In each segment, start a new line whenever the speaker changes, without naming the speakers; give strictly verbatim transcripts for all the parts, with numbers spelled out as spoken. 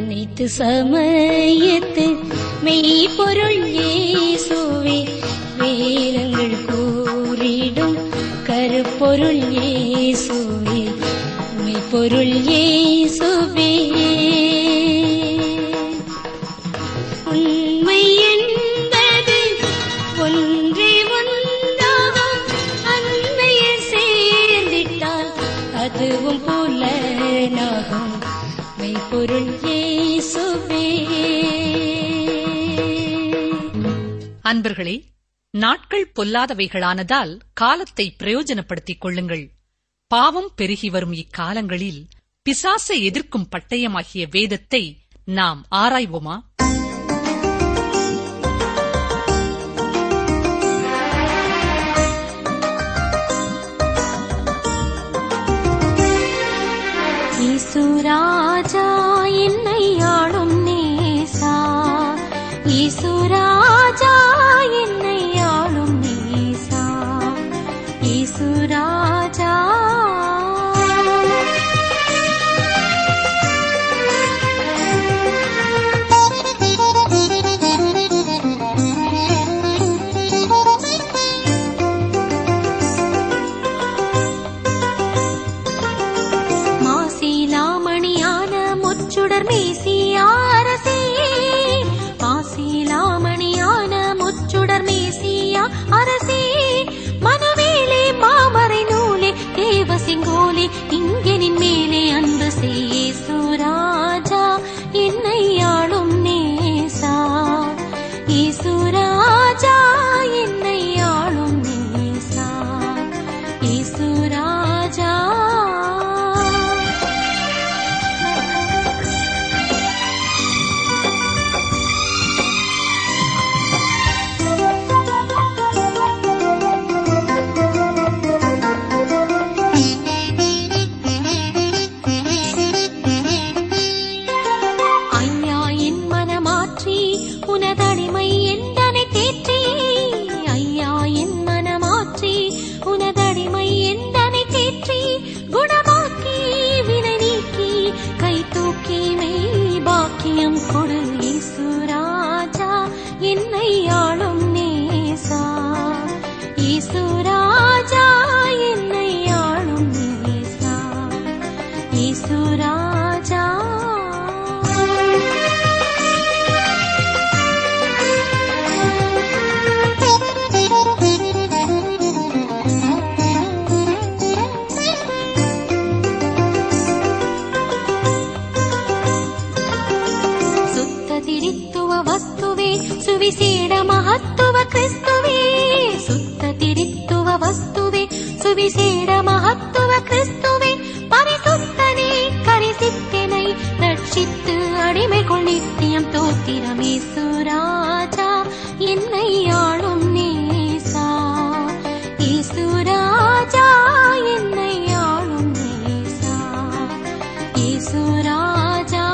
அனைத்து சமயத்து மெய்ப்பொருள் இயேசுவே, வேதங்கள் கூறிடும் கருப்பொருள் இயேசுவே, மெய்ப்பொருள் இயேசுவே. உண்மை என்பது ஒன்றே ஒன்றாகும், அன்மையில் சேர்ந்திட்டால் அதுவும் புலனாகும், மெய்ப்பொருள் இயேசுவே.
அன்பர்களே, நாட்கள் பொல்லாதவைகளானதால் காலத்தை பிரயோஜனப்படுத்திக் கொள்ளுங்கள். பாவம் பெருகி வரும் இக்காலங்களில் பிசாசை எதிர்க்கும் பட்டயமாகிய வேதத்தை நாம் ஆராய்வோமா?
ஈசுராஜா என்னை ஆளும் நேசா, ஈசுராஜா என்னை ஆளும் நேசா, ஈசுராஜா. மாசிலாமணியான முச்சுடர் மேசியா அரசே, மாசிலாமணியான முச்சுடர் மேசியா அரசே, மனவேலே மாமரை நூலே தேவ சிங்கோலே, இங்கெனின் மேலே அன்பு செய்யே சுராஜா என்னை ஆளும் நேசா, ஈசுராஜா என்னை ஆளும் நேசா, ஈசுராஜா. ಸುವಿಸೇಡ ಮಹತ್ವ ಕ್ರಿಸ್ತುವೇ, ಸುತ್ತ ತಿರಿತ್ತುವ ವಸ್ತುವೆ ಸುವಿಸೇಡ ಮಹತ್ವ ಕ್ರಿಸ್ತುವೆ, ಪರಿಸುತ್ತನೆ ಕರಿಸಿತ್ತೆನೈ ರಕ್ಷಿத்து அடிமைகள் நித்தியம் தோத்திரமே சுராஜா என்னை ஆளும் நேசா, ஈசுராஜா என்னை ஆளும் நேசா, ஈசுராஜா.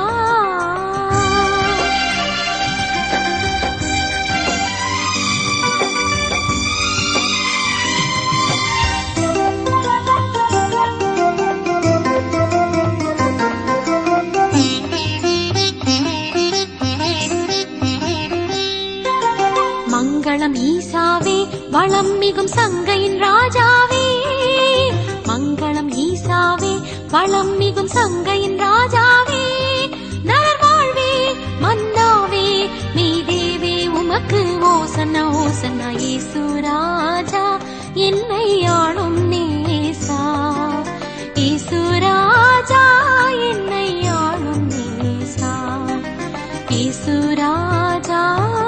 மங்களம் ஈசாவே வளம் மிகும் சங்கையின் ராஜாவே, மங்களம் ஈசாவே வளம் மிகும் சங்கையின் ராஜாவே, நலர் வாழ்வே மன்னாவே மீதேவே உமக்கு ஓசன்னா ஓசன்னா, ஈசுராஜா என்னை ஆளும் நேசா, ஈசுராஜா என்னை ஆளும் நேசா, ஈசுராஜா.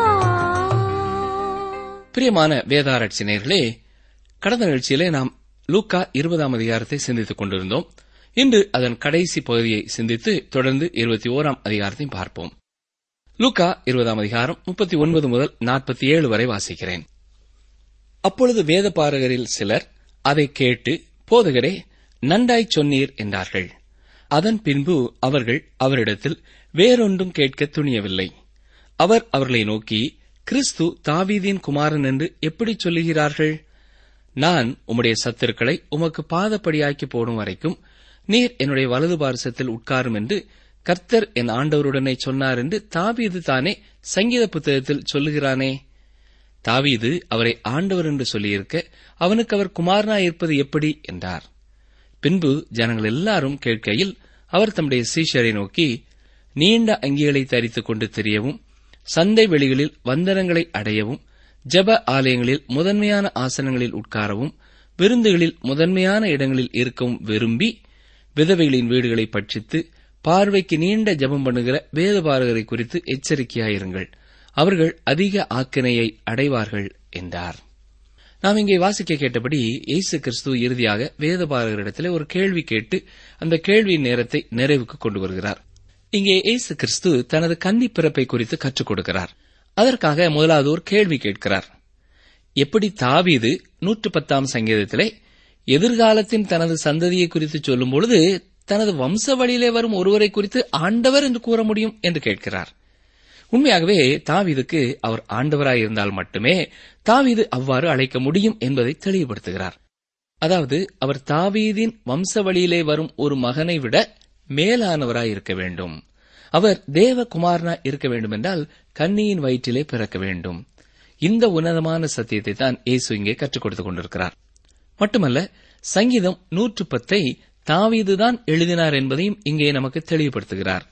பிரியமான வேதாராய்ச்சி நேயர்களே, கடந்த நிகழ்ச்சியிலே நாம் லூக்கா இருபதாம் அதிகாரத்தை சிந்தித்துக் கொண்டிருந்தோம். இன்று அதன் கடைசி பகுதியை சிந்தித்து தொடர்ந்து இருபத்தி ஓராம் அதிகாரத்தையும் பார்ப்போம். லூக்கா இருபதாம் அதிகாரம் முப்பத்தி ஒன்பது முதல் நாற்பத்தி ஏழு வரை வாசிக்கிறேன். அப்பொழுது வேதபாரகரில் சிலர் அதை கேட்டு, போதகரே, நன்றாய்ச் சொன்னீர் என்றார்கள். அதன் பின்பு அவர்கள் அவரிடத்தில் வேறொன்றும் கேட்க துணியவில்லை. அவர் அவர்களை நோக்கி, கிறிஸ்து தாவீதின் குமாரன் என்று எப்படி சொல்லுகிறார்கள்? நான் உம்முடைய சத்துருக்களை உமக்கு பாதப்படியாக்கி போடும் வரைக்கும் நீர் என்னுடைய வலது பார்சத்தில் உட்காரும் என்று கர்த்தர் என் ஆண்டவருடனே சொன்னார் என்று தாவீது தானே சங்கீத புத்தகத்தில் சொல்லுகிறானே. தாவீது அவரை ஆண்டவர் என்று சொல்லியிருக்க அவனுக்கு அவர் குமாரனாயிருப்பது எப்படி என்றார். பின்பு ஜனங்கள் எல்லாரும் கேட்கையில் அவர் தம்முடைய சீஷரை நோக்கி, நீண்ட அங்கிகளை தரித்துக் கொண்டு திரியவும், சந்தை வெளிகளில் வந்தனங்களை அடையவும், ஜெப ஆலயங்களில் முதன்மையான ஆசனங்களில் உட்காரவும், விருந்துகளில் முதன்மையான இடங்களில் இருக்கவும் விரும்பி, விதவைகளின் வீடுகளை பட்சித்து பார்வைக்கு நீண்ட ஜெபம் பண்ணுகிற வேதபாரகரை குறித்து எச்சரிக்கையாயிருங்கள், அவர்கள் அதிக ஆக்கினையை அடைவார்கள் என்றார். நாம் இங்கே வாசிக்க கேட்டபடி இயேசு கிறிஸ்து இறுதியாக வேதபாரகரிடத்திலே ஒரு கேள்வி கேட்டு அந்த கேள்வியின் நேரத்தை நிறைவுக்கு கொண்டு வருகிறார். இங்கே இயேசு கிறிஸ்து தனது கன்னி பிறப்பை குறித்து கற்றுக் கொடுக்கிறார். அதற்காக முதலாவது ஒரு கேள்வி கேட்கிறார். எப்படி தாவீது நூற்று பத்தாம் சங்கீதத்திலே எதிர்காலத்தின் தனது சந்ததியை குறித்து சொல்லும் பொழுது தனது வம்ச வழியிலே வரும் ஒருவரை குறித்து ஆண்டவர் என்று கூற முடியும் என்று கேட்கிறார். உண்மையாகவே தாவீதுக்கு அவர் ஆண்டவராயிருந்தால் மட்டுமே தாவீது அவ்வாறு அழைக்க முடியும் என்பதை தெளிவுபடுத்துகிறார். அதாவது அவர் தாவீதின் வம்ச வழியிலே வரும் ஒரு மகனை விட மேலானவராய் இருக்க வேண்டும். அவர் தேவகுமாரனாய் இருக்க வேண்டும் என்றால் கன்னியின் வயிற்றிலே பிறக்க வேண்டும். இந்த உன்னதமான சத்தியத்தை தான் இயேசு இங்கே கற்றுக் கொடுத்துக் கொண்டிருக்கிறார். மட்டுமல்ல, சங்கீதம் நூற்று பத்தை தாவீதுதான் எழுதினார் என்பதையும் இங்கே நமக்கு தெளிவுபடுத்துகிறார்.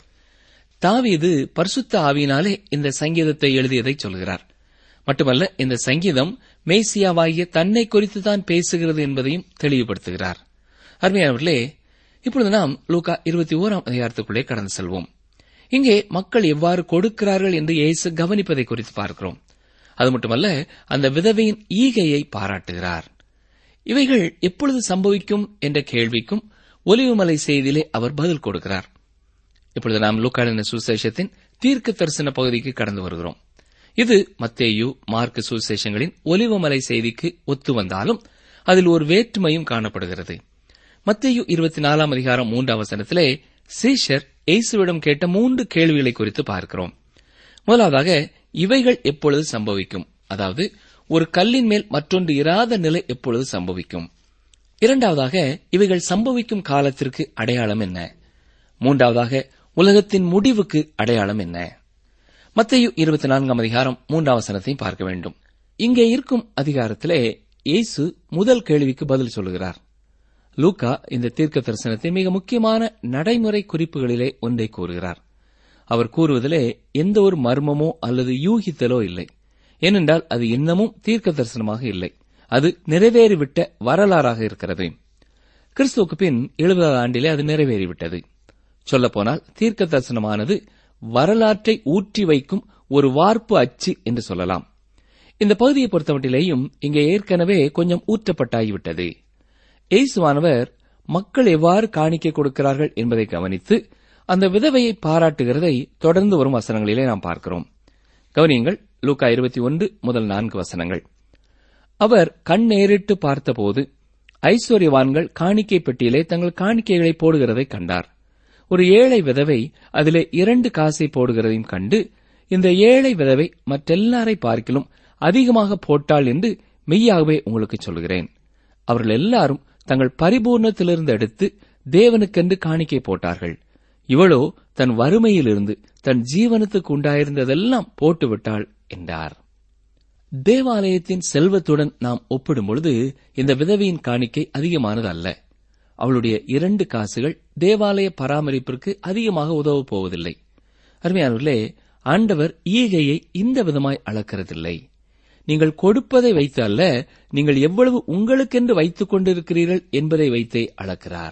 தாவீது பரிசுத்த ஆவியினாலே இந்த சங்கீதத்தை எழுதியதை சொல்கிறார். மட்டுமல்ல, இந்த சங்கீதம் மேசியாவாகிய தன்னை குறித்துதான் பேசுகிறது என்பதையும் தெளிவுபடுத்துகிறார். அருமையானவர்களே, இப்பொழுது நாம் லூக்கா இருபத்தி ஓராம் அதிகாரத்துக்குள்ளே கடந்து செல்வோம். இங்கே மக்கள் எவ்வாறு கொடுக்கிறார்கள் என்று இயேசு கவனிப்பதை குறித்து பார்க்கிறோம். அது மட்டுமல்ல, அந்த விதவையின் ஈகையை பாராட்டுகிறார். இவைகள் எப்பொழுது சம்பவிக்கும் என்ற கேள்விக்கும் ஒலிவுமலை செய்தியிலே அவர் பதில் கொடுக்கிறார். இப்பொழுது நாம் லூக்கான சுசேஷத்தின் தீர்க்க தரிசன பகுதிக்கு கடந்து வருகிறோம். இது மத்தேயு, மார்க்கு சுசேஷங்களின் ஒலிவுமலை செய்திக்கு ஒத்து வந்தாலும் அதில் ஒரு வேற்றுமையும் காணப்படுகிறது. மத்தேயு இருபத்தி நாலாம் அதிகாரம் மூன்றாம் வசனத்திலே சீஷர் இயேசுவிடம் கேட்ட மூன்று கேள்விகளை குறித்து பார்க்கிறோம். முதலாவதாக, இவைகள் எப்பொழுது சம்பவிக்கும், அதாவது ஒரு கல்லின் மேல் மற்றொன்று இராத நிலை எப்பொழுது சம்பவிக்கும். இரண்டாவதாக, இவைகள் சம்பவிக்கும் காலத்திற்கு அடையாளம் என்ன. மூன்றாவதாக, உலகத்தின் முடிவுக்கு அடையாளம் என்ன. மத்தேயு இருபத்தி நான்காம் அதிகாரம் மூன்றாம் வசனத்தையும் பார்க்க வேண்டும். இங்கே இருக்கும் அதிகாரத்திலே இயேசு முதல் கேள்விக்கு பதில் சொல்லுகிறார். லூக்கா இந்த தீர்க்க தரிசனத்தை மிக முக்கியமான நடைமுறை குறிப்புகளிலே ஒன்றை கூறுகிறார். அவர் கூறுவதிலே எந்த ஒரு மர்மமோ அல்லது யூகித்தலோ இல்லை. ஏனென்றால் அது இன்னமும் தீர்க்க தரிசனமாக இல்லை, அது நிறைவேறிவிட்ட வரலாறாக இருக்கிறது. கிறிஸ்துவுக்கு பின் எழுபதாவது ஆண்டிலே அது நிறைவேறிவிட்டது. சொல்லப்போனால் தீர்க்க தரிசனமானது வரலாற்றை ஊற்றி வைக்கும் ஒரு வார்ப்பு அச்சு என்று சொல்லலாம். இந்த பகுதியை பொறுத்தமட்டிலேயும் இங்கே ஏற்கனவே கொஞ்சம் ஊற்றப்பட்டாகிவிட்டது. இயேசுவானவர் மக்கள் எவ்வாறு காணிக்கை கொடுக்கிறார்கள் என்பதை கவனித்து அந்த விதவையை பாராட்டுகிறதை தொடர்ந்து வரும் வசனங்களிலே நாம் பார்க்கிறோம். கவனியுங்கள், லூக்கா இருபத்தி ஒன்று முதல் நான்கு வசனங்கள். அவர் கண் நேரிட்டு பார்த்தபோது ஐஸ்வர்யவான்கள் காணிக்கை பெட்டியிலே தங்கள் காணிக்கைகளை போடுகிறதை கண்டார். ஒரு ஏழை விதவை அதிலே இரண்டு காசை போடுகிறதையும் கண்டு, இந்த ஏழை விதவை மற்றெல்லாரை பார்க்கிலும் அதிகமாக போட்டாள் என்று மெய்யாகவே உங்களுக்கு சொல்கிறேன். அவர்கள் எல்லாரும் தங்கள் பரிபூர்ணத்திலிருந்து எடுத்து தேவனுக்கென்று காணிக்கை போட்டார்கள். இவளோ தன் வறுமையிலிருந்து தன் ஜீவனத்துக்கு உண்டாயிருந்ததெல்லாம் போட்டுவிட்டாள் என்றார். தேவாலயத்தின் செல்வத்துடன் நாம் ஒப்பிடும்பொழுது இந்த விதவையின் காணிக்கை அதிகமானது அல்ல. அவளுடைய இரண்டு காசுகள் தேவாலய பராமரிப்பிற்கு அதிகமாக உதவப் போவதில்லை. அருமையானவர்களே, ஆண்டவர் ஈகையை இந்த விதமாய் அளக்கிறதில்லை. நீங்கள் கொடுப்பதை வைத்து அல்ல, நீங்கள் எவ்வளவு உங்களுக்கென்று வைத்துக் கொண்டிருக்கிறீர்கள் என்பதை வைத்தே அளக்கிறார்.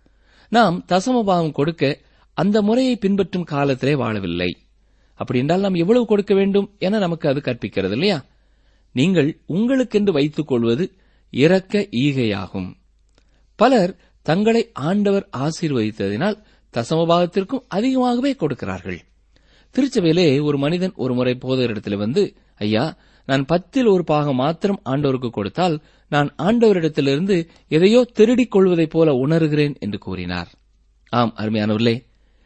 நாம் தசமபாகம் கொடுக்க அந்த முறையை பின்பற்றும் காலத்திலே வாழவில்லை. அப்படி என்றால் நாம் எவ்வளவு கொடுக்க வேண்டும் என நமக்கு அது கற்பிக்கிறது இல்லையா? நீங்கள் உங்களுக்கென்று வைத்துக் கொள்வது இரக்க ஈகையாகும். பலர் தங்களை ஆண்டவர் ஆசீர்வதித்ததினால் தசமபாகத்திற்கும் அதிகமாகவே கொடுக்கிறார்கள். திருச்சபையிலே ஒரு மனிதன் ஒரு முறை போதகரிடத்தில் வந்து, ஐயா, நான் பத்தில் ஒரு பாகம் மாத்திரம் ஆண்டவருக்கு கொடுத்தால் நான் ஆண்டவரிடத்திலிருந்து எதையோ திருடிக் கொள்வதைப் போல உணர்கிறேன் என்று கூறினார். ஆம் அருமையானவர்களே,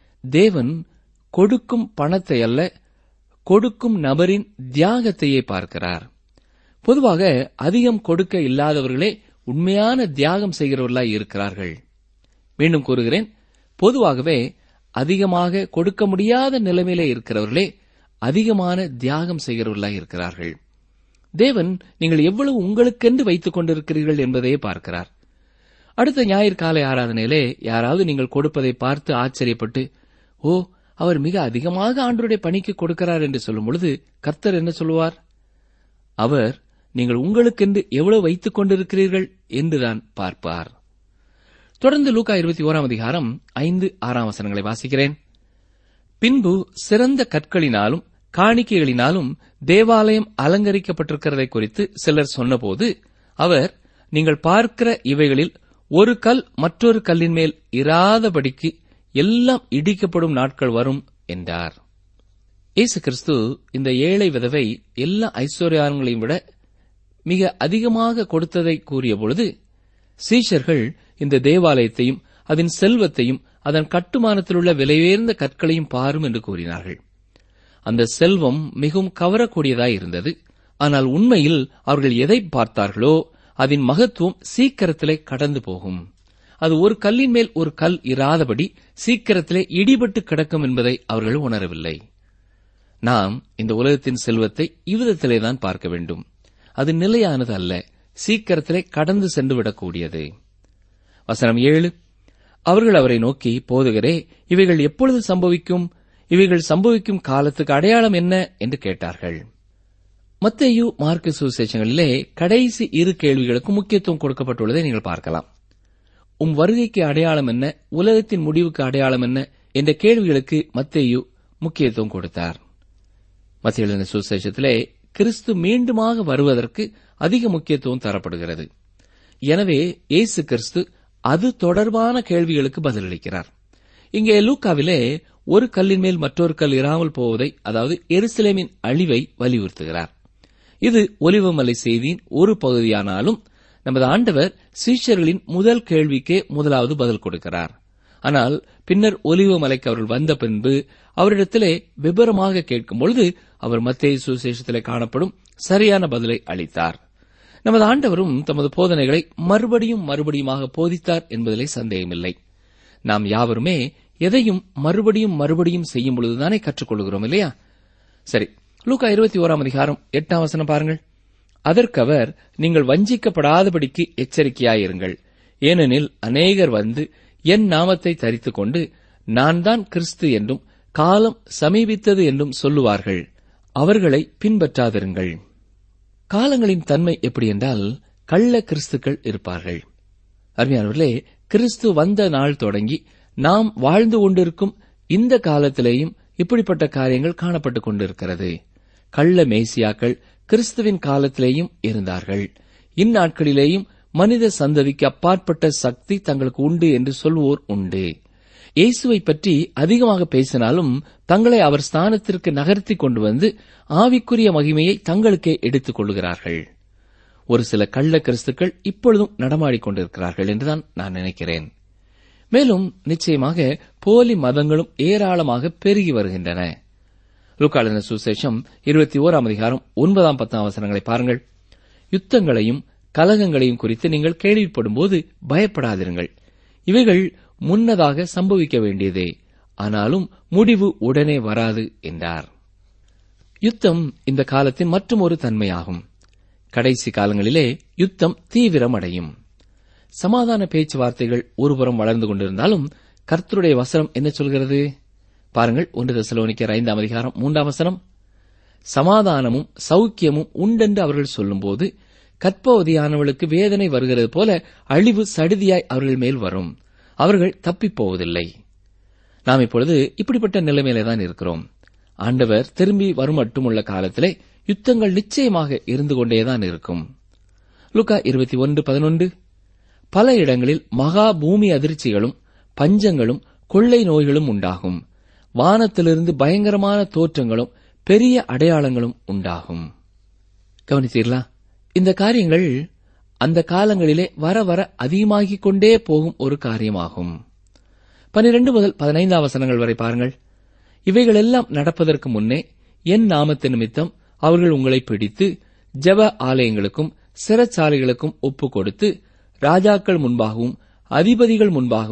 தேவன் கொடுக்கும் பணத்தை அல்ல, கொடுக்கும் நபரின் தியாகத்தையே பார்க்கிறார். பொதுவாக அதிகம் கொடுக்க இல்லாதவர்களே உண்மையான தியாகம் செய்கிறவர்களாய் இருக்கிறார்கள். மீண்டும் கூறுகிறேன், பொதுவாகவே அதிகமாக கொடுக்க முடியாத நிலைமையிலே இருக்கிறவர்களே அதிகமான தியாகம் செய்கிறவர்களாய் இருக்கிறார்கள். தேவன் நீங்கள் எவ்வளவு உங்களுக்கென்று வைத்துக் கொண்டிருக்கிறீர்கள் என்பதையே பார்க்கிறார். அடுத்த ஞாயிறு காலை ஆராதனையிலே யாராவது நீங்கள் கொடுப்பதை பார்த்து ஆச்சரியப்பட்டு, ஓ, அவர் மிக அதிகமாக ஆண்டவருடைய பணிக்கு கொடுக்கிறார் என்று சொல்லும் பொழுது கர்த்தர் என்ன சொல்லுவார்? அவர் நீங்கள் உங்களுக்கென்று எவ்வளவு வைத்துக் கொண்டிருக்கிறீர்கள் என்றுதான் பார்ப்பார். தொடர்ந்து லூக்கா இருபத்தி ஓராம் அதிகாரம் ஐந்து ஆறாம் வசனங்களை வாசிக்கிறேன். பின்பு சிறந்த கற்களினாலும் காணிக்கைகளினாலும் தேவாலயம் அலங்கரிக்கப்பட்டிருக்கிறதை குறித்து சிலர் சொன்னபோது அவர், நீங்கள் பார்க்கிற இவைகளில் ஒரு கல் மற்றொரு கல்லின் மேல் இராதபடிக்கு எல்லாம் இடிக்கப்படும் நாட்கள் வரும் என்றார். இயேசு கிறிஸ்து இந்த ஏழை விதவை எல்லா ஐஸ்வர்யங்களையும் விட மிக அதிகமாக கொடுத்ததை கூறிய பொழுது சீஷர்கள் இந்த தேவாலயத்தையும் அதன் செல்வத்தையும் அதன் கட்டுமானத்திலுள்ள விலையுயர்ந்த கற்களையும் பாரும் என்று கூறினார்கள். அந்த செல்வம் மிகவும் கவரக்கூடியதாய் இருந்தது. ஆனால் உண்மையில் அவர்கள் எதை பார்த்தார்களோ அதன் மகத்துவம் சீக்கிரத்திலே கடந்து போகும். அது ஒரு கல்லின் மேல் ஒரு கல் இராதபடி சீக்கிரத்திலே இடிபட்டு கிடக்கும் என்பதை அவர்கள் உணரவில்லை. நாம் இந்த உலகத்தின் செல்வத்தை இவ்விதத்திலேதான் பார்க்க வேண்டும். அது நிலையானது அல்ல, சீக்கிரத்திலே கடந்து சென்று விடக்கூடியது. வசனம் ஏழு. அவர்கள் அவரை நோக்கி, போதகரே, இவைகள் எப்பொழுது சம்பவிக்கும்? இவைகள் சம்பவிக்கும் காலத்துக்கு அடையாளம் என்ன என்று கேட்டார்கள். மத்தேயு மார்க்கு சுவிசேஷங்களிலே கடைசி இரு கேள்விகளுக்கு முக்கியத்துவம் கொடுக்கப்பட்டுள்ளதை நீங்கள் பார்க்கலாம். உம் வருகைக்கு அடையாளம் என்ன, உலகத்தின் முடிவுக்கு அடையாளம் என்ன என்ற கேள்விகளுக்கு மத்தேயு முக்கியத்துவம் கொடுத்தார். மத்தேயு எழுதின சுவிசேஷத்திலே கிறிஸ்து மீண்டுமாக வருவதற்கு அதிக முக்கியத்துவம் தரப்படுகிறது. எனவே இயேசு கிறிஸ்து அது தொடர்பான கேள்விகளுக்கு பதிலளிக்கிறார். இங்கே லூக்காவிலே ஒரு கல்லின் மேல் மற்றொரு கல் இராமல் போவதை, அதாவது எருசலேமின் அழிவை வலியுறுத்துகிறார். இது ஒலிவமலை செய்தியின் ஒரு பகுதியானாலும் நமது ஆண்டவர் சீஷர்களின் முதல் கேள்விக்கே முதலாவது பதில் கொடுக்கிறார். ஆனால் பின்னர் ஒலிவமலைக்கு அவர்கள் வந்த பின்பு அவரிடத்திலே விபரமாக கேட்கும் பொழுது அவர் மத்தேயு சுவிசேஷத்திலே காணப்படும் சரியான பதிலை அளித்தார். நமது ஆண்டவரும் தமது போதனைகளை மறுபடியும் மறுபடியுமாக போதித்தார் என்பதிலே சந்தேகமில்லை. நாம் யாவருமே எதையும் மறுபடியும் மறுபடியும் செய்யும் பொழுதுதானே கற்றுக்கொள்கிறோம், இல்லையா? சரி, லூக்கா இருபத்தி ஓராம் அதிகாரம் எட்டாம் வசனம் பாருங்கள். அதற்கவர், நீங்கள் வஞ்சிக்கப்படாதபடிக்கு எச்சரிக்கையாயிருங்கள். ஏனெனில் அநேகர் வந்து என் நாமத்தை தரித்துக் கொண்டு நான் தான் கிறிஸ்து என்றும் காலம் சமீபித்தது என்றும் சொல்லுவார்கள். அவர்களை பின்பற்றாதிருங்கள். காலங்களின் தன்மை எப்படி என்றால், கள்ள கிறிஸ்துக்கள் இருப்பார்கள். அருமையானவர்களே, கிறிஸ்து வந்த நாள் தொடங்கி நாம் வாழ்ந்து கொண்டிருக்கும் இந்த காலத்திலேயும் இப்படிப்பட்ட காரியங்கள் காணப்பட்டுக் கொண்டிருக்கிறது. கள்ள மேசியாக்கள் கிறிஸ்துவின் காலத்திலேயும் இருந்தார்கள். இந்நாட்களிலேயும் மனித சந்ததிக்கு அப்பாற்பட்ட சக்தி தங்களுக்கு உண்டு என்று சொல்வோர் உண்டு. இயேசுவை பற்றி அதிகமாக பேசினாலும் தங்களை அவர் ஸ்தானத்திற்கு நகர்த்தி கொண்டு வந்து ஆவிக்குரிய மகிமையை தங்களுக்கே எடுத்துக் கொள்கிறார்கள். ஒரு சில கள்ள கிறிஸ்துக்கள் இப்பொழுதும் நடமாடிக்கொண்டிருக்கிறார்கள் என்றுதான் நான் நினைக்கிறேன். மேலும் நிச்சயமாக போலி மதங்களும் ஏராளமாக பெருகி வருகின்றன. லூக்கா எழுதின சுவிசேஷம் இருபத்தி ஓராம் அதிகாரம் ஒன்பதாம் பத்தாம் வசனங்களை பாருங்கள். யுத்தங்களையும் கலகங்களையும் குறித்து நீங்கள் கேள்விப்படும் போது பயப்படாதிருங்கள். இவைகள் முன்னதாக சம்பவிக்க வேண்டியதே, ஆனாலும் முடிவு உடனே வராது என்றார். யுத்தம் இந்த காலத்தின் மற்றும் ஒரு தன்மையாகும். கடைசி காலங்களிலே யுத்தம் தீவிரமடையும். சமாதான பேச்சுவார்த்தைகள் ஒருபுறம் வளர்ந்து கொண்டிருந்தாலும் கர்த்தருடைய வசனம் என்ன சொல்கிறது பாருங்கள். ஒன்று தெசலோனிக்கர் ஐந்தாம் அதிகாரம் மூன்றாம் வசனம். சமாதானமும் சௌக்கியமும் உண்டென்று அவர்கள் சொல்லும்போது கற்பவதியானவளுக்கு வேதனை வருகிறது போல அழிவு சடுதியாய் அவர்கள் மேல் வரும். அவர்கள் தப்பிப்போவதில்லை. நாம் இப்பொழுது இப்படிப்பட்ட நிலைமையில்தான் இருக்கிறோம். ஆண்டவர் திரும்பி வரும் மட்டுமுள்ள காலத்திலே யுத்தங்கள் நிச்சயமாக இருந்து கொண்டேதான் இருக்கும். லூக்கா இருபத்தி ஒன்று பதினொன்று. பல இடங்களில் மகா பூமி அதிர்ச்சிகளும் பஞ்சங்களும் கொள்ளை நோய்களும் உண்டாகும். வானத்திலிருந்து பயங்கரமான தோற்றங்களும் பெரிய அடையாளங்களும் உண்டாகும். கவனித்தீர்களா? இந்த காரியங்கள் அந்த காலங்களிலே வர வர அதிகமாகிக் கொண்டே போகும் ஒரு காரியமாகும். பனிரெண்டு முதல் பதினைந்தாம் வசனங்கள் வரை பாருங்கள். இவைகளெல்லாம் நடப்பதற்கு முன்னே என் நாமத்து நிமித்தம் அவர்கள் உங்களை பிடித்து ஜெப ஆலயங்களுக்கும் சிறைச்சாலைகளுக்கும் ஒப்புக் கொடுத்து ராஜாக்கள் முன்பாகவும் அதிபதிகள் முன்பாகவும்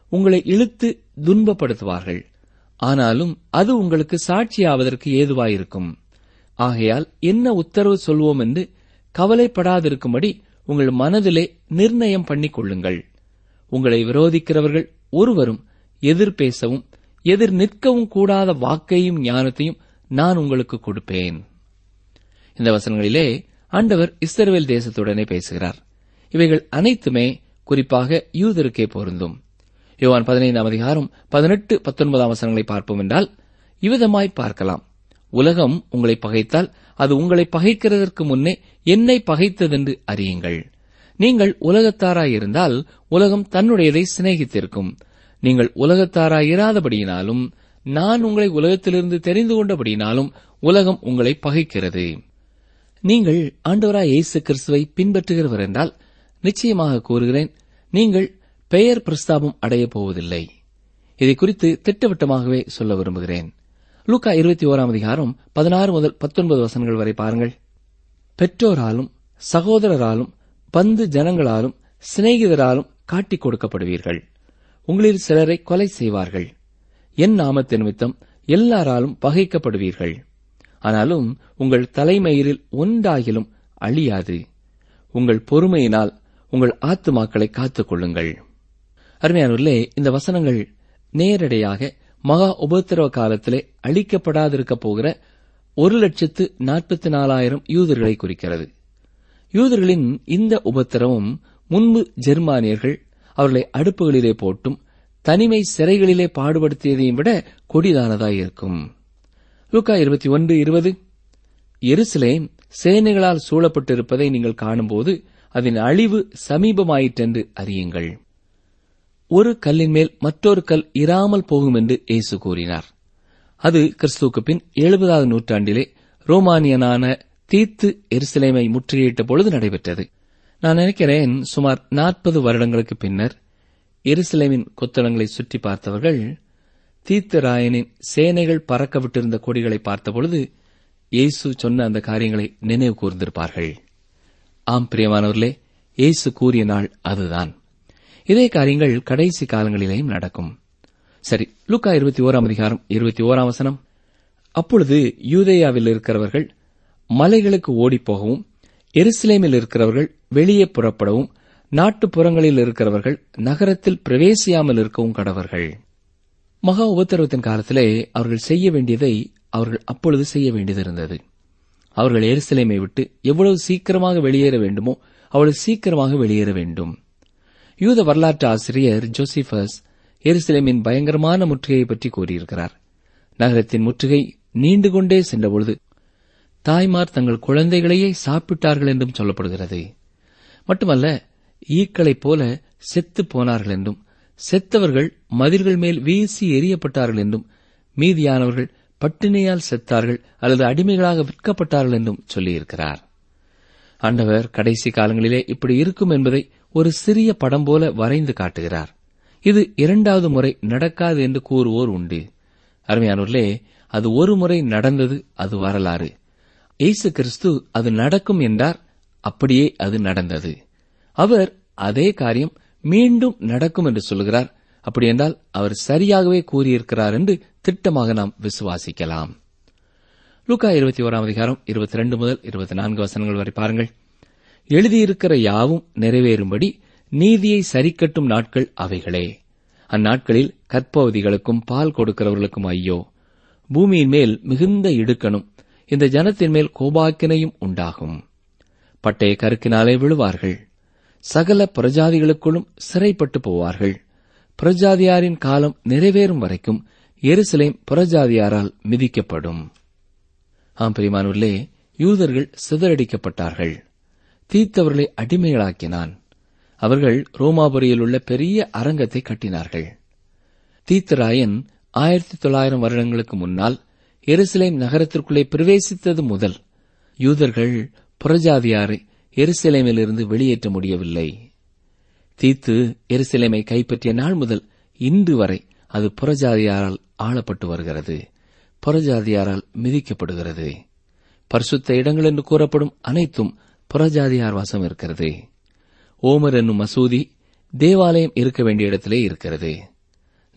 உங்களை இழுத்து துன்பப்படுத்துவார்கள். ஆனாலும் அது உங்களுக்கு சாட்சியாவதற்கு ஏதுவாயிருக்கும். ஆகையால் என்ன உத்தரவு சொல்வோம் என்று கவலைப்படாதிருக்கும்படி உங்கள் மனதிலே நிர்ணயம் பண்ணிக் கொள்ளுங்கள். உங்களை விரோதிக்கிறவர்கள் ஒருவரும் எதிர் பேசவும் எதிர் நிற்கவும் கூடாத வாக்கையும் ஞானத்தையும் நான் உங்களுக்கு கொடுப்பேன். இந்த வசனங்களிலே ஆண்டவர் இஸ்ரவேல் தேசத்துடனே பேசுகிறார். இவைகள் அனைத்துமே குறிப்பாக யூதருக்கே பொருந்தும். யோவான் பதினைந்தாம் அதிகாரம் பதினெட்டு பத்தொன்பதாம் வசனங்களை பார்ப்போம் என்றால் இவ்விதமாய் பார்க்கலாம். உலகம் உங்களை பகைத்தால் அது உங்களை பகைக்கிறதற்கு முன்னே என்னை பகைத்ததென்று அறியுங்கள். நீங்கள் உலகத்தாராயிருந்தால் உலகம் தன்னுடையதை சிநேகித்திருக்கும். நீங்கள் உலகத்தாராயிராதபடியினாலும் நான் உங்களை உலகத்திலிருந்து தெரிந்து கொண்டபடியினாலும் உலகம் உங்களை பகைக்கிறது. நீங்கள் ஆண்டவராய் இயேசு கிறிஸ்துவை பின்பற்றுகிறவர் என்றால் நிச்சயமாக கூறுகிறேன், நீங்கள் பெயர் பிரஸ்தாபம் அடையப் போவதில்லை. இதை குறித்து திட்டவட்டமாகவே சொல்ல விரும்புகிறேன். லூக்கா இருபத்தி ஓராம் அதிகாரம் பதினாறு முதல் பத்தொன்பது வசனங்கள் வரை பாருங்கள். பெற்றோராலும் சகோதரராலும் பந்து ஜனங்களாலும் சிநேகிதராலும் காட்டிக் கொடுக்கப்படுவீர்கள். உங்களில் சிலரை கொலை செய்வார்கள். என் நாமத்தின் நிமித்தம் எல்லாராலும் பகைக்கப்படுவீர்கள். ஆனாலும் உங்கள் தலைமயிரில் ஒன்றாகிலும் அழியாது. உங்கள் பொறுமையினால் உங்கள் ஆத்துமாக்களை காத்துக் கொள்ளுங்கள். அருமையானவர்களே, இந்த வசனங்கள் நேரடியாக மகா உபத்திரவ காலத்திலே அழிக்கப்படாதிருக்கப் போகிற ஒரு லட்சத்து நாற்பத்தி நாலாயிரம் யூதர்களை குறிக்கிறது. யூதர்களின் இந்த உபத்திரவம் முன்பு ஜெர்மானியர்கள் அவர்களை அடுப்புகளிலே போட்டும் தனிமை சிறைகளிலே பாடுபடுத்தியதையும் விட கொடிதானதாயிருக்கும். லூக்கா இருபத்தி ஒன்று இருபது எருசலேம் சேனைகளால் சூழப்பட்டிருப்பதை நீங்கள் காணும்போது அதன் அழிவு சமீபமாயிற்றென்று அறியுங்கள். ஒரு கல்லின் மேல் மற்றொரு கல் இராமல் போகும் என்று இயேசு கூறினார். அது கிறிஸ்துவுக்கு பின் எழுபதாவது நூற்றாண்டிலே ரோமானியனான தீத்து எருசலேமை முற்றுகையிட்ட பொழுது நடைபெற்றது. நான் நினைக்கிறேன் சுமார் நாற்பது வருடங்களுக்கு பின்னர் எருசலேமின் கொத்தளங்களை சுற்றி பார்த்தவர்கள் தீத்து ராயனின் சேனைகள் பறக்க விட்டிருந்த கொடிகளை பார்த்தபொழுது இயேசு சொன்ன அந்த காரியங்களை நினைவு கூர்ந்திருப்பார்கள். ஆம் பிரியமானவர்களே, இயேசு கூறிய நாள் அதுதான். இதே காரியங்கள் கடைசி காலங்களிலேயும் நடக்கும். சரி, லூக்கா இருபத்தி ஓராம் அதிகாரம் இருபத்தி ஓராம் வசனம். அப்பொழுது யூதேயாவில் இருக்கிறவர்கள் மலைகளுக்கு ஓடிப்போகவும் எருசலேமில் இருக்கிறவர்கள் வெளியே புறப்படவும் நாட்டுப்புறங்களில் இருக்கிறவர்கள் நகரத்தில் பிரவேசியாமல் இருக்கவும் கடவர்கள். மகா உபத்திரவத்தின் காலத்திலே அவர்கள் செய்ய வேண்டியதை அவர்கள் அப்பொழுது செய்ய வேண்டியதிருந்தது. அவர்கள் எருசலேமை விட்டு எவ்வளவு சீக்கிரமாக வெளியேற வேண்டுமோ அவ்வளவு சீக்கிரமாக வெளியேற வேண்டும். யூத வரலாற்று ஆசிரியர் ஜோசிபஸ் எருசலேமின் பயங்கரமான முற்றுகையை பற்றி கூறியிருக்கிறார். நகரத்தின் முற்றுகை நீண்டு கொண்டே சென்றபொழுது தாய்மார் தங்கள் குழந்தைகளையே சாப்பிட்டார்கள் என்றும் சொல்லப்படுகிறது. மட்டுமல்ல, ஈக்களைப் போல செத்து போனார்கள் என்றும், செத்தவர்கள் மதில்கள் மேல் வீசி எறியப்பட்டார்கள் என்றும், மீதியானவர்கள் பட்டினியால் செத்தார்கள் அல்லது அடிமைகளாக விற்கப்பட்டார்கள் என்றும் சொல்லியிருக்கிறார். ஆண்டவர் கடைசி காலங்களிலே இப்படி இருக்கும் என்பதை ஒரு சிறிய படம் போல வரைந்து காட்டுகிறார். இது இரண்டாவது முறை நடக்காது என்று கூறுவோர் உண்டு. அருமையானவர்களே, அது ஒரு முறை நடந்தது, அது வரலாறு. இயேசு கிறிஸ்து அது நடக்கும் என்றார், அப்படியே அது நடந்தது. அவர் அதே காரியம் மீண்டும் நடக்கும் என்று சொல்கிறார். அப்படி என்றால் அவர் சரியாகவே கூறியிருக்கிறார் என்று திட்டமாக நாம் விசுவாசிக்கலாம். லூக்கா இருபத்தி ஓராம் அதிகாரம் இருபத்தி இரண்டு முதல் இருபத்தி நான்கு வசனங்கள் வரை பாருங்கள். எழுதியிருக்கிற யாவும் நிறைவேறும்படி நீதியை சரிக்கட்டும் நாட்கள் அவைகளே. அந்நாட்களில் கற்பவதிகளுக்கும் பால் கொடுக்கிறவர்களுக்கும் ஐயோ! பூமியின் மேல் மிகுந்த இடுக்கணும், இந்த ஜனத்தின் மேல் கோபாக்கினையும் உண்டாகும். பட்டய கருக்கினாலே விழுவார்கள். சகல பிரஜாதிகளுக்குள்ளும் சிறைப்பட்டு போவார்கள். பிரஜாதியாரின் காலம் நிறைவேறும் வரைக்கும் எருசலேம் புறஜாதியாரால் மிதிக்கப்படும். ஆம் பிரியமானவர்களே, யூதர்கள் சிதறடிக்கப்பட்டார்கள். தீத்தவர்களை அடிமைகளாக்கினான். அவர்கள் ரோமாபுரியில் உள்ள பெரிய அரங்கத்தை கட்டினார்கள். தீத்தராயன் ஆயிரத்தி தொள்ளாயிரம் வருடங்களுக்கு முன்னால் எருசலேம் நகரத்திற்குள்ளே பிரவேசித்தது முதல் யூதர்கள் புறஜாதியாரை எருசலேமிலிருந்து வெளியேற்ற முடியவில்லை. தீத்து எருசலேமை கைப்பற்றிய நாள் முதல் இன்று வரை அது புறஜாதியாரால் ஆளப்பட்டு வருகிறது, புறஜாதியாரால் மிதிக்கப்படுகிறது. பரிசுத்த இடங்கள் என்று கூறப்படும் அனைத்தும் புறஜாதியார் வாசம் இருக்கிறது. ஓமர் என்னும் மசூதி தேவாலயம் இருக்க வேண்டிய இடத்திலே இருக்கிறது.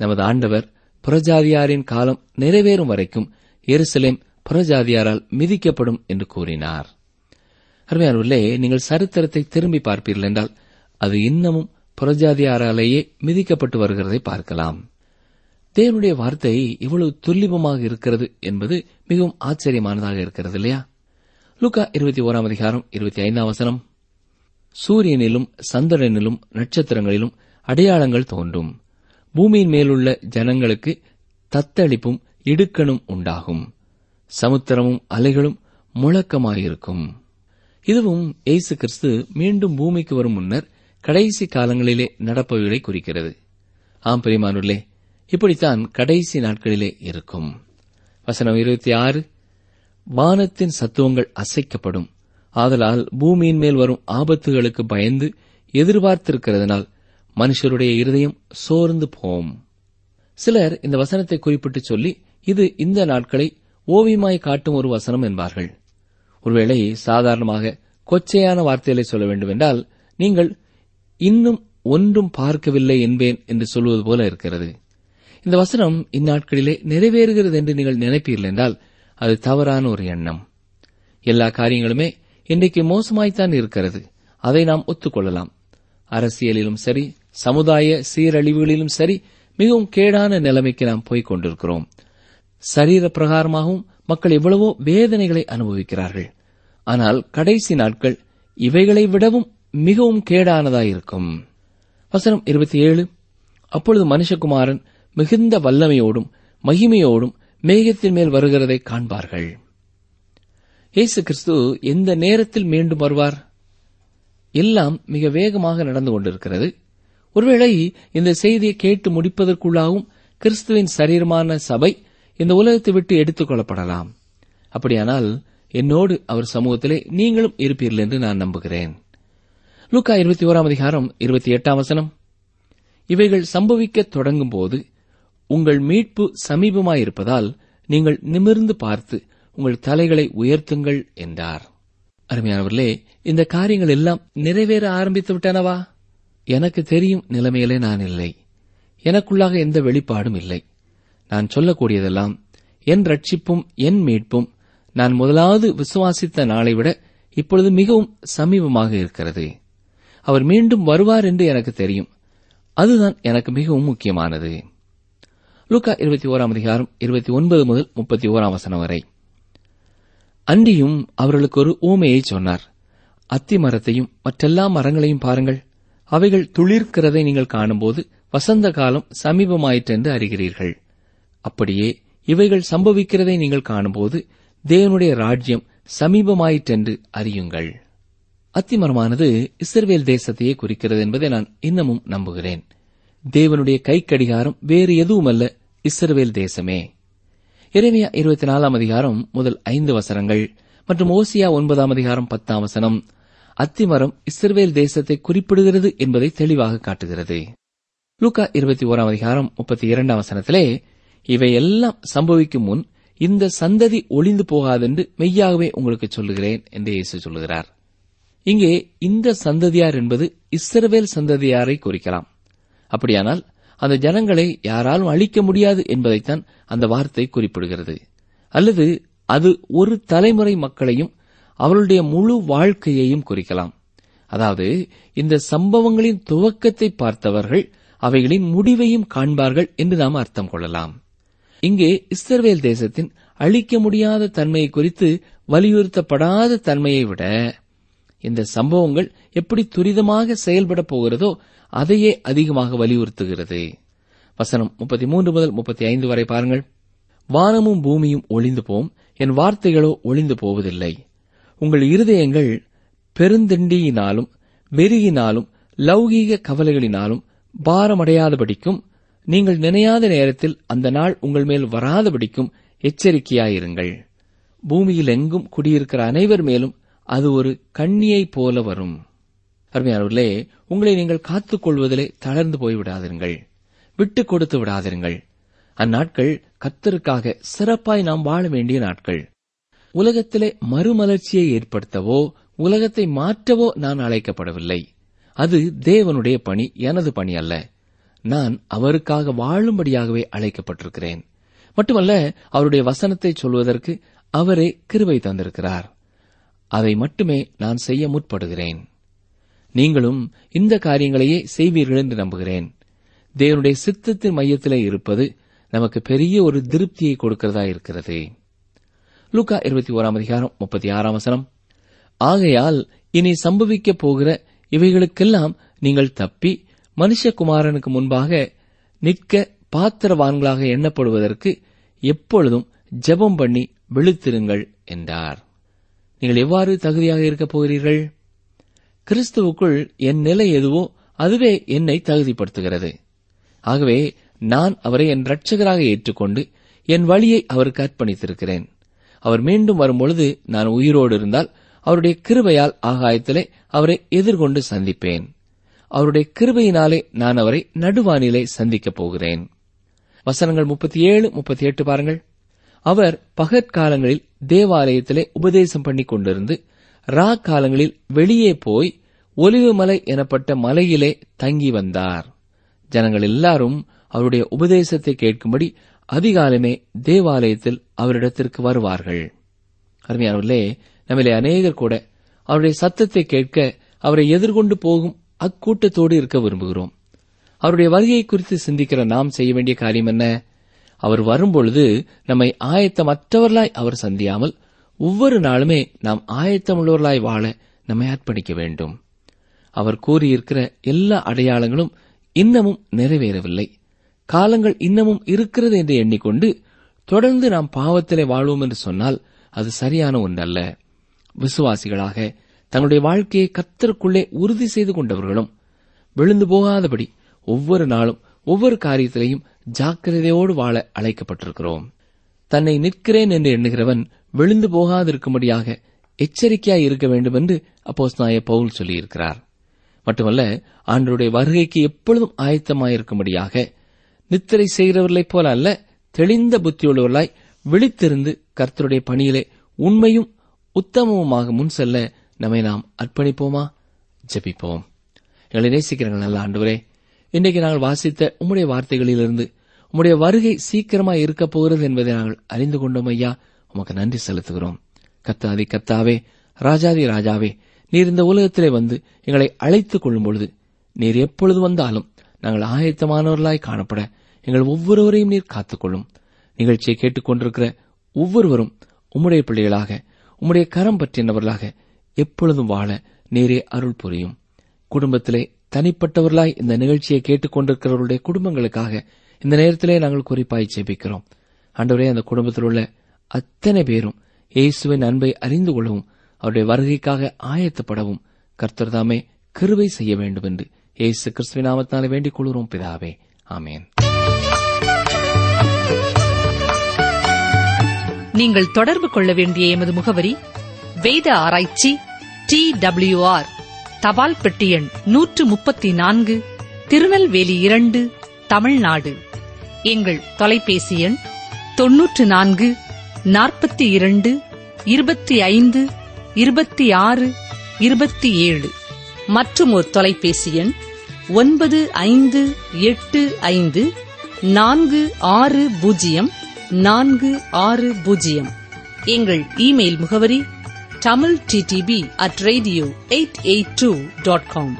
நமது ஆண்டவர் புறஜாதியாரின் காலம் நிறைவேறும் வரைக்கும் எருசலேம் புறஜாதியாரால் மிதிக்கப்படும் என்று கூறினார். அருமையானவர்களே, நீங்கள் சரித்திரத்தை திரும்பி பார்ப்பீர்கள் என்றால் அது இன்னமும் புறஜாதியாராலேயே மிதிக்கப்பட்டு வருகிறதை பார்க்கலாம். தேவனுடைய வார்த்தை இவ்வளவு துல்லிபமாக இருக்கிறது என்பது மிகவும் ஆச்சரியமானதாக இருக்கிறது இல்லையா? லூக்கா இருபத்தி ஓராம் அதிகாரம் இருபத்தி ஐந்தாம் வசனம், சூரியனிலும் சந்திரனிலும் நட்சத்திரங்களிலும் அடையாளங்கள் தோன்றும், பூமியின் மேலுள்ள ஜனங்களுக்கு தத்தளிப்பும் இடுக்கணும் உண்டாகும், சமுத்திரமும் அலைகளும் முழக்கமாயிருக்கும். இதுவும் இயேசு கிறிஸ்து மீண்டும் பூமிக்கு வரும் முன்னர் கடைசி காலங்களிலே நடப்பவைகளை குறிக்கிறது. ஆம் பிரியமானவர்களே, இப்படித்தான் கடைசி நாட்களிலே இருக்கும். வசனம் இருபத்தி ஆறு, வானத்தின் சத்துவங்கள் அசைக்கப்படும், ஆதலால் பூமியின் மேல் வரும் ஆபத்துகளுக்கு பயந்து எதிர்பார்த்திருக்கிறதுனால் மனுஷருடைய இருதயம் சோர்ந்து போம். சிலர் இந்த வசனத்தை குறிப்பிட்டு சொல்லி இது இந்த நாட்களை ஓவியமாய் காட்டும் ஒரு வசனம் என்பார்கள். ஒருவேளை சாதாரணமாக கொச்சையான வார்த்தைகளை சொல்ல வேண்டுமென்றால் நீங்கள் இன்னும் ஒன்றும் பார்க்கவில்லை என்பேன் என்று சொல்வது போல இருக்கிறது. இந்த வசனம் இந்நாட்களிலே நிறைவேறுகிறது என்று நீங்கள் நினைப்பீர்கள் என்றால் அது தவறான ஒரு எண்ணம். எல்லா காரியங்களுமே இன்றைக்கு மோசமாய்த்தான் இருக்கிறது, அதை நாம் ஒத்துக்கொள்ளலாம். அரசியலிலும் சரி, சமுதாய சீரழிவுகளிலும் சரி, மிகவும் கேடான நிலைமைக்கு நாம் போய்க் கொண்டிருக்கிறோம். சரீர பிரகாரமாகவும் மக்கள் எவ்வளவோ வேதனைகளை அனுபவிக்கிறார்கள். ஆனால் கடைசி நாட்கள் இவைகளை விடவும் மிகவும் கேடானதாயிருக்கும். வசனம் இருபத்தி ஏழு, அப்பொழுது மனுஷகுமாரன் மிகுந்த வல்லமையோடும் மகிமையோடும் மேகத்தின் மேல் வருகிறதை காண்பார்கள். இயேசு கிறிஸ்து எந்த நேரத்தில் மீண்டும் வருவார்? எல்லாம் மிக வேகமாக நடந்து கொண்டிருக்கிறது. ஒருவேளை இந்த செய்தியை கேட்டு முடிப்பதற்குள்ளாகவும் கிறிஸ்துவின் சரீரமான சபை இந்த உலகத்தை விட்டு எடுத்துக் கொள்ளப்படலாம். அப்படியானால் என்னோடு அவர் சமூகத்திலே நீங்களும் இருப்பீர்கள் என்று நான் நம்புகிறேன். லூக்கா இருபத்தி ஓராம் அதிகாரம் இருபத்தி எட்டாம் வசனம், இவைகள் சம்பவிக்க தொடங்கும் போது உங்கள் மீட்பு சமீபமாயிருப்பதால் நீங்கள் நிமிர்ந்து பார்த்து உங்கள் தலைகளை உயர்த்துங்கள் என்றார். அருமையானவர்களே, இந்த காரியங்கள் எல்லாம் நிறைவேற ஆரம்பித்து விட்டனவா? எனக்கு தெரியும் நிலைமையிலே நான் இல்லை. எனக்குள்ளாக எந்த வெளிப்பாடும் இல்லை. நான் சொல்லக்கூடியதெல்லாம் என் ரட்சிப்பும் என் மீட்பும் நான் முதலாவது விசுவாசித்த நாளை விட இப்பொழுது மிகவும் சமீபமாக இருக்கிறது. அவர் மீண்டும் வருவார் என்று எனக்கு தெரியும். அதுதான் எனக்கு மிகவும் முக்கியமானது. லூக்கா இருபத்தி ஓராம் அதிகாரம் இருபத்தி ஒன்பது முதல் முப்பத்தி ஓராம் வசனம் வரை. அன்றியும் அவர்களுக்கு ஒரு ஊமையை சொன்னார். அத்தி மரத்தையும் மற்றெல்லா மரங்களையும் பாருங்கள், அவைகள் துளிர்க்கிறதை நீங்கள் காணும்போது வசந்த காலம் சமீபமாயிற்றென்று அறிகிறீர்கள். அப்படியே இவைகள் சம்பவிக்கிறதை நீங்கள் காணும்போது தேவனுடைய ராஜ்யம் சமீபமாயிற்றென்று அறியுங்கள். அத்திமரமானது இஸ்ரவேல் தேசத்தையே குறிக்கிறது என்பதை நான் இன்னமும் நம்புகிறேன். தேவனுடைய கைக்கடிகாரம் வேறு எதுவுமல்ல, இஸ்ரவேல் தேசமே. எரேமியா இருபத்தி நாலாம் அதிகாரம் முதல் ஐந்து வசனங்கள் மற்றும் ஓசியா ஒன்பதாம் அதிகாரம் பத்தாம் வசனம் அத்திமரம் இஸ்ரவேல் தேசத்தை குறிப்பிடுகிறது என்பதை தெளிவாக காட்டுகிறது. லூக்கா இருபத்தி ஓராம் அதிகாரம் முப்பத்தி இரண்டாம் வசனத்திலே இவையெல்லாம் சம்பவிக்கும் முன் இந்த சந்ததி ஒளிந்து போகாதென்று மெய்யாகவே உங்களுக்கு சொல்லுகிறேன் என்று இயேசு சொல்லுகிறார். இங்கே இந்த சந்ததியார் என்பது இஸ்ரவேல் சந்ததியாரை குறிக்கலாம். அப்படியானால் அந்த ஜனங்களை யாராலும் அழிக்க முடியாது என்பதைத்தான் அந்த வார்த்தை குறிப்பிடுகிறது. அல்லது அது ஒரு தலைமுறை மக்களையும் அவர்களுடைய முழு வாழ்க்கையையும் குறிக்கலாம். அதாவது இந்த சம்பவங்களின் துவக்கத்தை பார்த்தவர்கள் அவைகளின் முடிவையும் காண்பார்கள் என்று நாம் அர்த்தம் கொள்ளலாம். இங்கே இஸ்ரவேல் தேசத்தின் அழிக்க முடியாத தன்மையை குறித்து வலியுறுத்தப்படாத தன்மையை விட இந்த சம்பவங்கள் எப்படி துரிதமாக செயல்பட போகிறதோ அதையே அதிகமாக வலியுறுத்துகிறது. வசனம் முப்பத்தி மூன்று முதல் முப்பத்தி ஐந்து வரை பாருங்கள். வானமும் பூமியும் ஒளிந்து போம், என் வார்த்தைகளோ ஒளிந்து போவதில்லை. உங்கள் இருதயங்கள் பெருந்திண்டியினாலும் வெறியினாலும் லௌகீக கவலைகளினாலும் பாரமடையாதபடிக்கும் நீங்கள் நினையாத நேரத்தில் அந்த நாள் உங்கள் மேல் வராதபடிக்கும் எச்சரிக்கையாயிருங்கள். பூமியில் எங்கும் குடியிருக்கிற அனைவர் மேலும் அது ஒரு கண்ணியைப் போல வரும். அருமையானவர்களே, உங்களை நீங்கள் காத்துக் கொள்வதிலே தளர்ந்து போய்விடாதிருங்கள், விட்டுக் கொடுத்து விடாதிருங்கள். அந்நாட்கள் கர்த்தருக்காக சிறப்பாய் நாம் வாழ வேண்டிய நாட்கள். உலகத்திலே மறுமலர்ச்சியை ஏற்படுத்தவோ உலகத்தை மாற்றவோ நான் அழைக்கப்படவில்லை. அது தேவனுடைய பணி, எனது பணி அல்ல. நான் அவருக்காக வாழும்படியாகவே அழைக்கப்பட்டிருக்கிறேன். மட்டுமல்ல, அவருடைய வசனத்தை சொல்வதற்கு அவரே கிருபை தந்திருக்கிறார். அதை மட்டுமே நான் செய்ய முற்படுகிறேன். நீங்களும் இந்த காரியங்களையே செய்வீர்கள் என்று நம்புகிறேன். தேவனுடைய சித்தத்தின் மையத்திலே இருப்பது நமக்கு பெரிய ஒரு திருப்தியை கொடுக்கிறதா இருக்கிறது. லூக்கா இருபத்தி ஓராம் அதிகாரம் முப்பத்தி ஆறாம் வசனம், ஆகையால் இனி சம்பவிக்கப் போகிற இவைகளுக்கெல்லாம் நீங்கள் தப்பி மனுஷகுமாரனுக்கு முன்பாக நிற்க பாத்திரவான்களாக எண்ணப்படுவதற்கு எப்பொழுதும் ஜெபம் பண்ணி விழித்திருங்கள் என்றார். நீங்கள் எவ்வாறு தகுதியாக இருக்கப் போகிறீர்கள்? கிறிஸ்துவுக்குள் என் நிலை எதுவோ அதுவே என்னை தகுதிப்படுத்துகிறது. ஆகவே நான் அவரை என் இரட்சகராக ஏற்றுக்கொண்டு என் வழியை அவருக்கு அர்ப்பணித்திருக்கிறேன். அவர் மீண்டும் வரும்பொழுது நான் உயிரோடு இருந்தால் அவருடைய கிருபையால் ஆகாயத்திலே அவரை எதிர்கொண்டு சந்திப்பேன். அவருடைய கிருபையினாலே நான் அவரை நடுவானிலே சந்திக்கப் போகிறேன். வசனங்கள் முப்பத்தி ஏழு முப்பத்தி எட்டு பாருங்கள். அவர் பகற்காலங்களில் தேவாலயத்திலே உபதேசம் பண்ணி கொண்டிருந்து ரா காலங்களில் வெளியே போய் ஒலிவு மலை எனப்பட்ட மலையிலே தங்கி வந்தார். ஜனங்கள் எல்லாரும் அவருடைய உபதேசத்தை கேட்கும்படி அதிகாலமே தேவாலயத்தில் அவரிடத்திற்கு வருவார்கள். அருமையானவர்களே, நம்மிலே அநேகர் கூட அவருடைய சத்தத்தை கேட்க அவரை எதிர்கொண்டு போகும் அக்கூட்டத்தோடு இருக்க விரும்புகிறோம். அவருடைய வருகையை குறித்து சிந்திக்கிற நாம் செய்ய வேண்டிய காரியம் என்ன? அவர் வரும்பொழுது நம்மை ஆயத்தமற்றவர்களாய் அவர் சந்தியாமல் ஒவ்வொரு நாளுமே நாம் ஆயத்தமுள்ளவர்களாய் வாழ நம்மை அர்ப்பணிக்க வேண்டும். அவர் கூறியிருக்கிற எல்லா அடையாளங்களும் இன்னமும் நிறைவேறவில்லை. காலங்கள் இன்னமும் இருக்கிறது என்று எண்ணிக்கொண்டு தொடர்ந்து நாம் பாவத்திலே வாழ்வோம் என்று சொன்னால் அது சரியான ஒன்றல்ல. விசுவாசிகளாக தங்களுடைய வாழ்க்கையை கர்த்தருக்குள்ளே உறுதி செய்து கொண்டவர்களும் விழுந்து போகாதபடி ஒவ்வொரு நாளும் ஒவ்வொரு காரியத்திலையும் ஜாக்கிரதையோடு வாழ அழைக்கப்பட்டிருக்கிறோம். தன்னை நிற்கிறேன் என்று எண்ணுகிறவன் விழுந்து போகாதிருக்கும்படியாக எச்சரிக்கையாய் இருக்க வேண்டும் என்று அப்போஸ்தலனாகிய பவுல் சொல்லியிருக்கிறார். மட்டுமல்ல, ஆண்டவருடைய வருகைக்கு எப்பொழுதும் ஆயத்தமாயிருக்கும்படியாக நித்திரை செய்கிறவர்களைப் போல அல்ல, தெளிந்த புத்தியுள்ளவர்களாய் விழித்திருந்து கர்த்தருடைய பணியிலே உண்மையும் உத்தமவுமாக முன் செல்ல நம்மை நாம் அர்ப்பணிப்போமா? ஜெபிப்போம். எங்களை நேசிக்கிறங்கள் நல்ல ஆண்டவரே, இன்றைக்கு நாங்கள் வாசித்த உம்முடைய வார்த்தைகளிலிருந்து உம்முடைய வருகை சீக்கிரமாய் இருக்கப் போகிறது என்பதை நாங்கள் அறிந்து கொண்டோம். ஐயா, உமக்கு நன்றி செலுத்துகிறோம். கர்த்தாதி கர்த்தாவே, ராஜாதி ராஜாவே, நீர் இந்த உலகத்திலே வந்து எங்களை அழைத்துக் கொள்ளும் பொழுது நீர் எப்பொழுது வந்தாலும் நாங்கள் ஆயத்தமானவர்களாய் காணப்பட எங்கள் ஒவ்வொருவரையும் நீர் காத்துக்கொள்ளும். நிகழ்ச்சியை கேட்டுக்கொண்டிருக்கிற ஒவ்வொருவரும் உம்முடைய பிள்ளைகளாக உம்முடைய கரம் பற்றினவர்களாக எப்பொழுதும் வாழ நீரே அருள் புரியும். குடும்பத்திலே தனிப்பட்டவர்களாய் இந்த நிகழ்ச்சியை கேட்டுக்கொண்டிருக்கிறவருடைய குடும்பங்களுக்காக இந்த நேரத்திலே நாங்கள் குறிப்பாய் ஜெபிக்கிறோம். ஆண்டவரே, அந்த குடும்பத்தில் உள்ள அத்தனை பேரும் இயேசுவின் அன்பை அறிந்து கொள்ளவும் அவருடைய வருகைக்காக ஆயத்தப்படவும் கர்த்தர் தாமே கிருபை செய்ய வேண்டும் என்று இயேசு கிறிஸ்துவின் நாமத்தினாலே வேண்டிக் கொள்கிறோம் பிதாவே, ஆமென்.
நீங்கள் தொடர்பு கொள்ள வேண்டிய எமது முகவரி: வேத ஆராய்ச்சி, டி டபிள்யூ ஆர், தபால் பெட்டி எண் நூற்று முப்பத்தி நான்கு, திருநெல்வேலி இரண்டு, தமிழ்நாடு. எங்கள் தொலைபேசி எண் தொன்னூற்று நான்கு நாற்பத்தி இரண்டு இருபத்தி ஐந்து இருபத்தி ஆறு இருபத்தி ஏழு. மற்றும் ஒரு தொலைபேசி எண் ஒன்பது ஐந்து எட்டு ஐந்து நான்கு ஆறு பூஜ்ஜியம் நான்கு ஆறு பூஜ்ஜியம். எங்கள் இமெயில் முகவரி Tamil DTP at radio eight eight two dot com.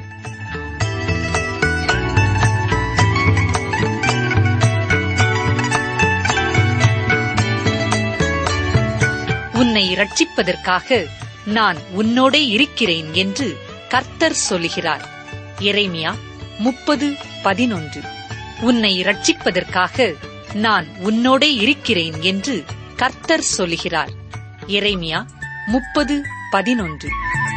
உன்னை இரட்சிப்பதற்காக நான் உன்னோடே இருக்கிறேன் என்று கர்த்தர் சொல்லுகிறார். எரேமியா முப்பது பதினொன்று. உன்னை இரட்சிப்பதற்காக நான் உன்னோடே இருக்கிறேன் என்று கர்த்தர் சொல்லுகிறார். எரேமியா முப்பது பதினொன்று.